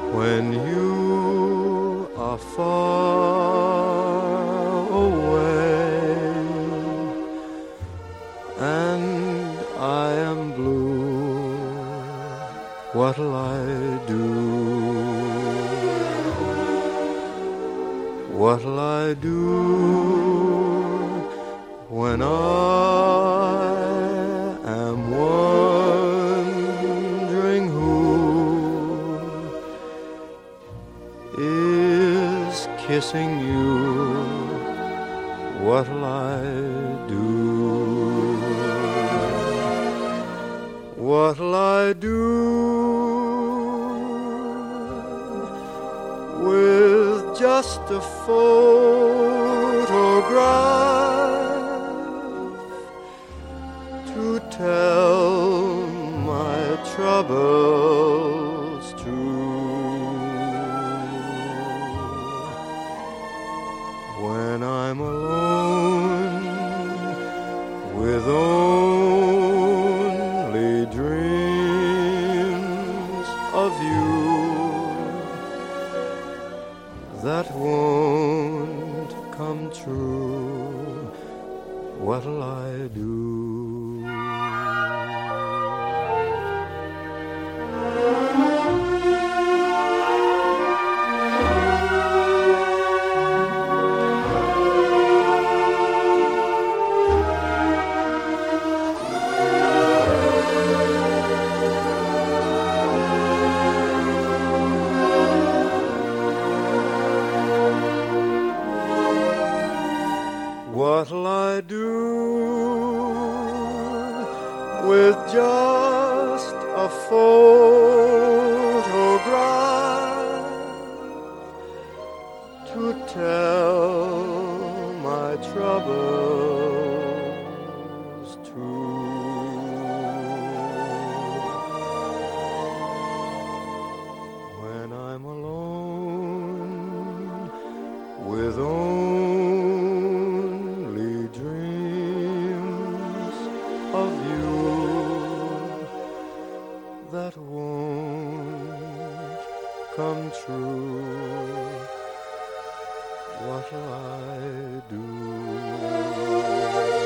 when you are far away and I am blue, what'll I do? What'll I do when I am wondering who is kissing you? What'll I do? What'll I do with just a photograph to tell my troubles to? When I'm alone with only dreams of you that won't come true, what'll I do? What'll I do with just a photograph to tell my troubles to? When I'm alone with only dreams of you that won't come true, what'll I do?